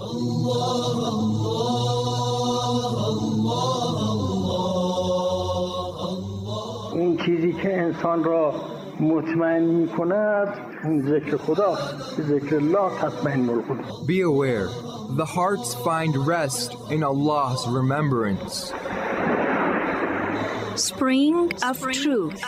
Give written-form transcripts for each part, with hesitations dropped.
اون چیزی که انسان را مطمئن می‌کند اون ذکر خداست. ذکر الله تطمئن القلوب. Be aware, the hearts find rest in Allah's remembrance. Spring of Truth.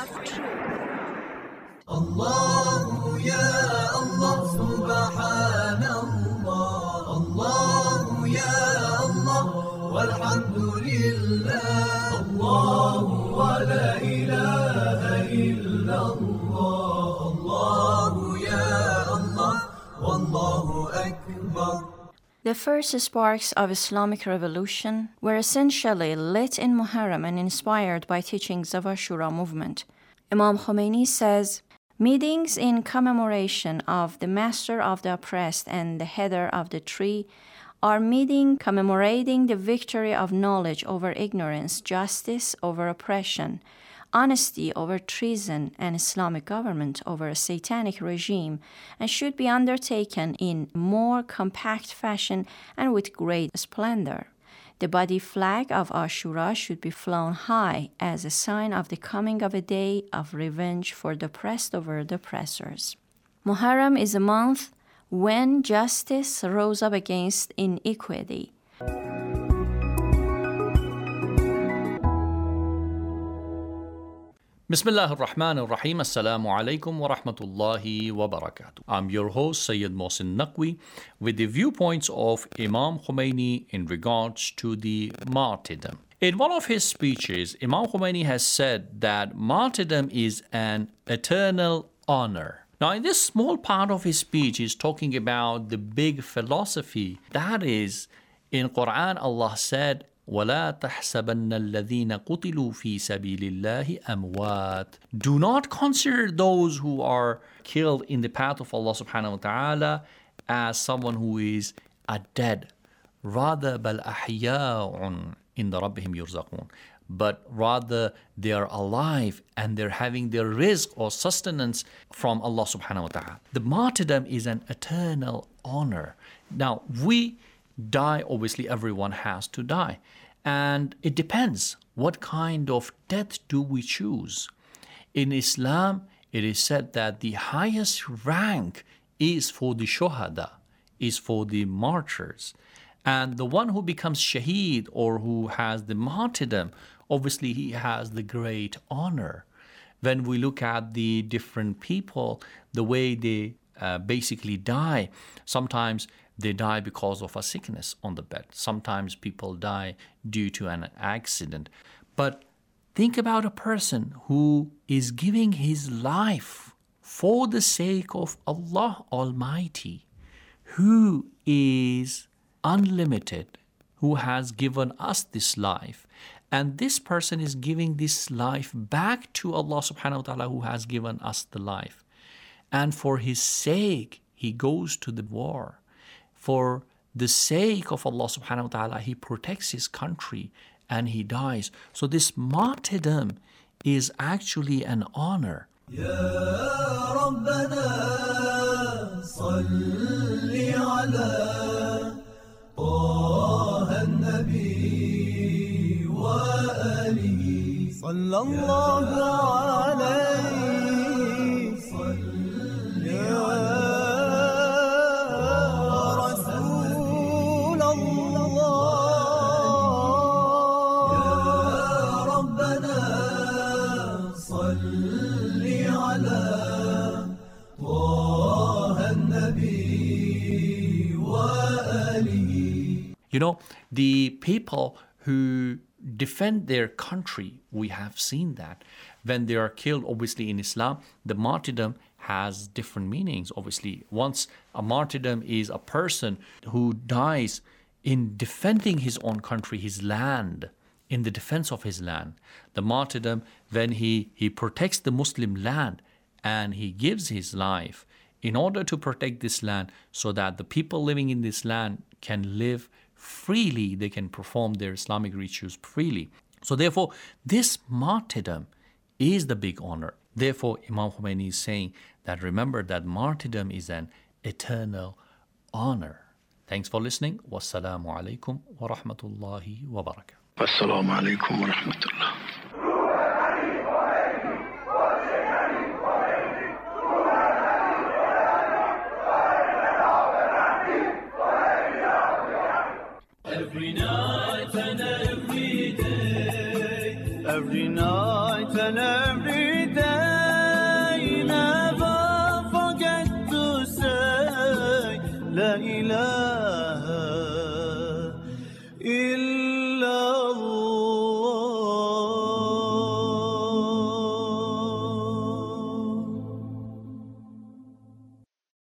Allah ya Allah subhanallah. Allah ya Allah walhamdulillah. Allah wa la ilaha illallah. Allah ya Allah wallahu akbar. The first sparks of Islamic revolution were essentially lit in Muharram and inspired by teachings of Ashura movement. Imam Khomeini says, meetings in commemoration of the master of the oppressed and the header of the tree are meetings commemorating the victory of knowledge over ignorance, justice over oppression, honesty over treason, and Islamic government over a satanic regime, and should be undertaken in more compact fashion and with great splendor. The body flag of Ashura should be flown high as a sign of the coming of a day of revenge for the oppressed over the oppressors. Muharram is a month when justice rose up against iniquity. Bismillah ar-Rahman ar-Rahim. Assalamu alaikum wa rahmatullahi wa barakatuh. I'm your host, Sayyid Mohsin Naqvi, with the viewpoints of Imam Khomeini in regards to the martyrdom. In one of his speeches, Imam Khomeini has said that martyrdom is an eternal honor. Now, in this small part of his speech, he's talking about the big philosophy. That is, in Quran, Allah said, وَلَا تَحْسَبَنَّ الَّذِينَ قُتِلُوا فِي سَبِيلِ اللَّهِ أَمْوَاتٍ. Do not consider those who are killed in the path of Allah subhanahu wa ta'ala as someone who is dead. Rather, بَلْ أَحْيَاءٌ عِنْدَ رَبِّهِمْ يُرْزَقُونَ. But rather, they are alive and they're having their rizq or sustenance from Allah subhanahu wa ta'ala. The martyrdom is an eternal honor. Now, we die, obviously everyone has to die, and it depends what kind of death do we choose. In Islam, it is said that the highest rank is for the shuhada, is for the martyrs, and the one who becomes shaheed or who has the martyrdom, obviously he has the great honor. When we look at the different people, the way they basically die, sometimes they die because of a sickness on the bed. Sometimes people die due to an accident. But think about a person who is giving his life for the sake of Allah Almighty, who is unlimited, who has given us this life. And this person is giving this life back to Allah subhanahu wa ta'ala, who has given us the life. And for his sake, he goes to the war. For the sake of Allah subhanahu wa ta'ala, he protects his country and he dies. So this martyrdom is actually an honor. Ya Rabbana salli ala Taha an-Nabi wa alihi sallallahu alayhi salli ala You know, the people who defend their country, we have seen that. When they are killed, obviously in Islam, the martyrdom has different meanings. Obviously, once a martyrdom is a person who dies in defending his own country, his land, in the defense of his land. The martyrdom, when he protects the Muslim land and he gives his life in order to protect this land so that the people living in this land can live freely, they can perform their Islamic rituals freely. So therefore, this martyrdom is the big honor. Therefore, Imam Khomeini is saying that remember that martyrdom is an eternal honor. Thanks for listening. Wassalamu alaikum wa rahmatullahi wa barakatuh. السلام عليكم ورحمة الله. Every night and every day, every night and every day.